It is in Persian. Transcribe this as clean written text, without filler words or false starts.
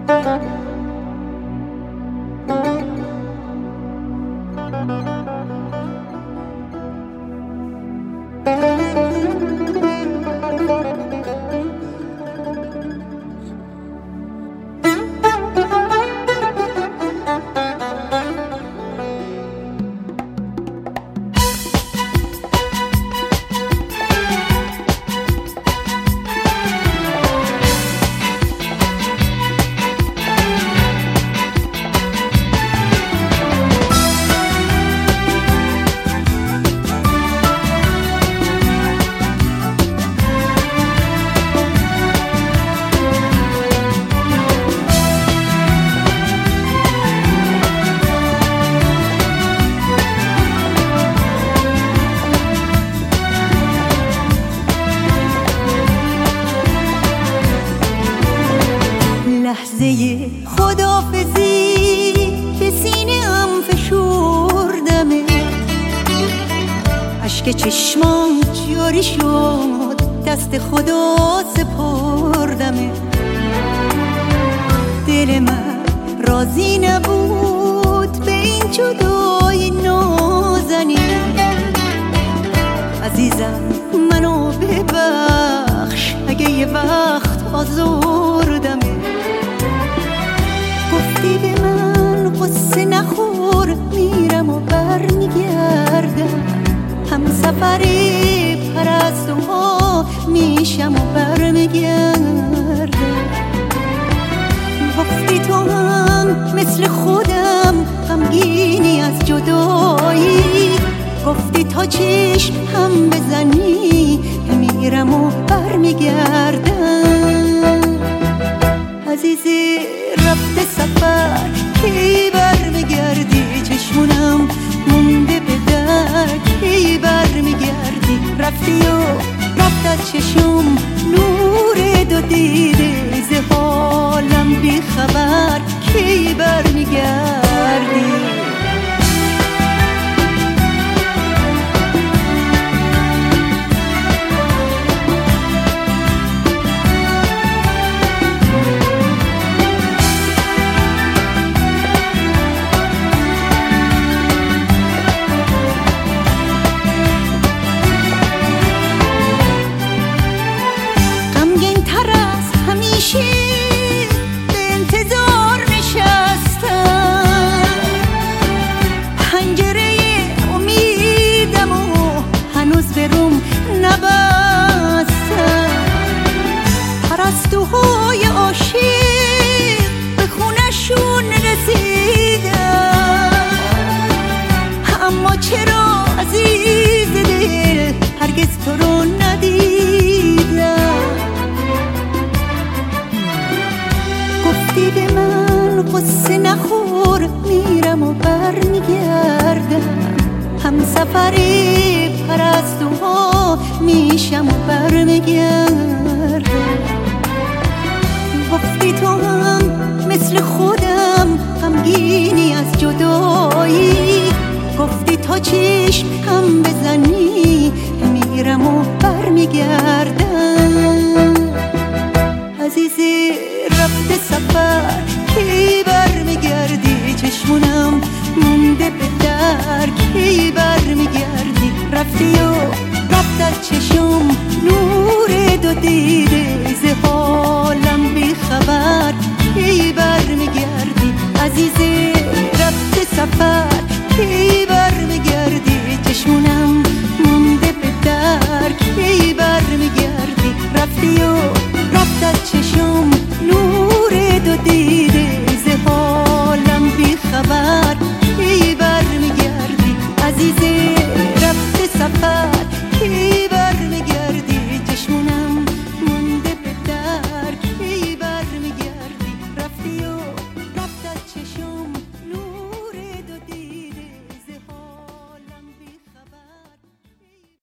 لحظه خداحافظی که سینه‌ام فشردمه، اشک چشمام جاری شد، دست خدا سپردمه. دل من راضی نبود به این جدایی نازنین. عزیزم منو ببخش اگه یه وقت آزردمه. گفتی به من قصه نخور، میرم و برمیگردم، هم سفری پرستوها میشم و برمیگردم. گفتی تو هم مثل خودم غمگینی از جدایی، گفتی تا چشم هم بزنی میرم و برمیگردم. عزیزی رفته سفر کی برمیگردی؟ چشمونم مونده به در کی برمیگردی؟ رفتی و رفت از چشم نور دو دیده، ز حالم بی خبر کی برمیگردی؟ به انتظار نشستم، پنجره امیدم و هنوز به روم نبستم. پرستوهای عاشق به خونشون رسیدم، اما چرا عزیز دل هرگز تو رو ندیدم؟ گفتی به من قصه نخور، میرم و برمیگردم، هم سفری پرستوها میشم و برمیگردم. گفتی تو هم مثل خودم غمگینی از جدایی، گفتی تا چشم هم بزنی میرم و برمیگردم. عزیزی رفته سفر کی برمیگردی؟ چشمونم مونده به در کی برمیگردی؟ رفتی و رفت از چشم نور دو دیده، ز